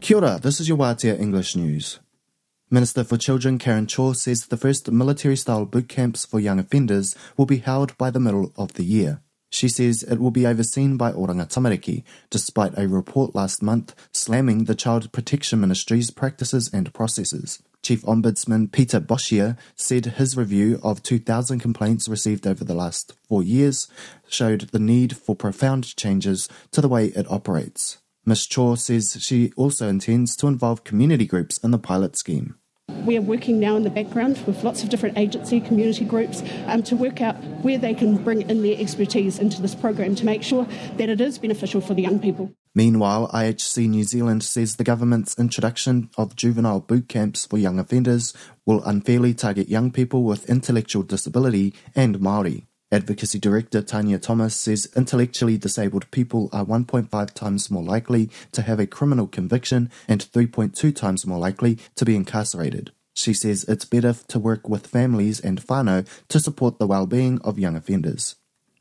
Kia ora, this is your Wātea English News. Minister for Children Karen Chaw says the first military-style boot camps for young offenders will be held by the middle of the year. She says it will be overseen by Oranga Tamariki, despite a report last month slamming the Child Protection Ministry's practices and processes. Chief Ombudsman Peter Boshier said his review of 2,000 complaints received over the last 4 years showed the need for profound changes to the way it operates. Ms. Chaw says she also intends to involve community groups in the pilot scheme. We are working now in the background with lots of different agency community groups to work out where they can bring in their expertise into this program to make sure that it is beneficial for the young people. Meanwhile, IHC New Zealand says the government's introduction of juvenile boot camps for young offenders will unfairly target young people with intellectual disability and Māori. Advocacy Director Tanya Thomas says intellectually disabled people are 1.5 times more likely to have a criminal conviction and 3.2 times more likely to be incarcerated. She says it's better to work with families and whānau to support the well-being of young offenders.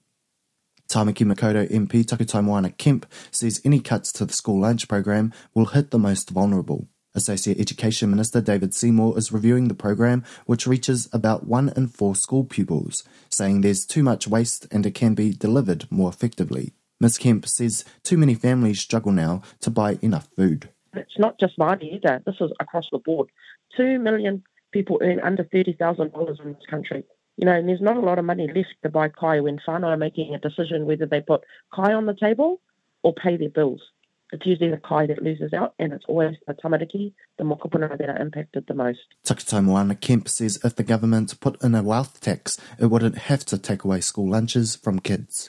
Tāmaki Makaurau MP Takutai Moana Kemp says any cuts to the school lunch program will hit the most vulnerable. Associate Education Minister David Seymour is reviewing the program, which reaches about 1 in 4 school pupils, saying there's too much waste and it can be delivered more effectively. Ms Kemp says too many families struggle now to buy enough food. It's not just Māori either, this is across the board. 2 million people earn under $30,000 in this country. And there's not a lot of money left to buy kai when whānau are making a decision whether they put kai on the table or pay their bills. It's usually the kai that loses out, and it's always the tamariki, the mokopuna, that are impacted the most. Takutai Moana Kemp says if the government put in a wealth tax, it wouldn't have to take away school lunches from kids.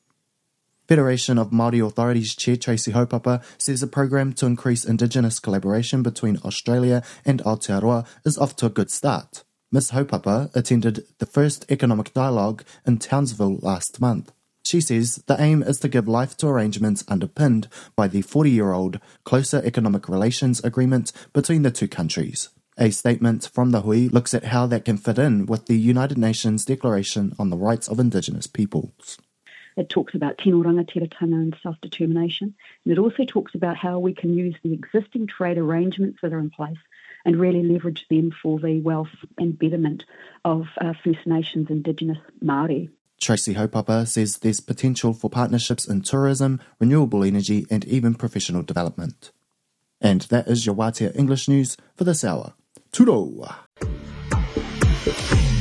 Federation of Māori Authorities Chair Tracy Haupapa says a program to increase Indigenous collaboration between Australia and Aotearoa is off to a good start. Ms Haupapa attended the first economic dialogue in Townsville last month. She says the aim is to give life to arrangements underpinned by the 40-year-old Closer Economic Relations Agreement between the two countries. A statement from the hui looks at how that can fit in with the United Nations Declaration on the Rights of Indigenous Peoples. It talks about tino rangatiratanga and self-determination, and it also talks about how we can use the existing trade arrangements that are in place and really leverage them for the wealth and betterment of First Nations Indigenous Māori. Tracy Haupapa says there's potential for partnerships in tourism, renewable energy and even professional development. And that is your Wātea English News for this hour. Turo!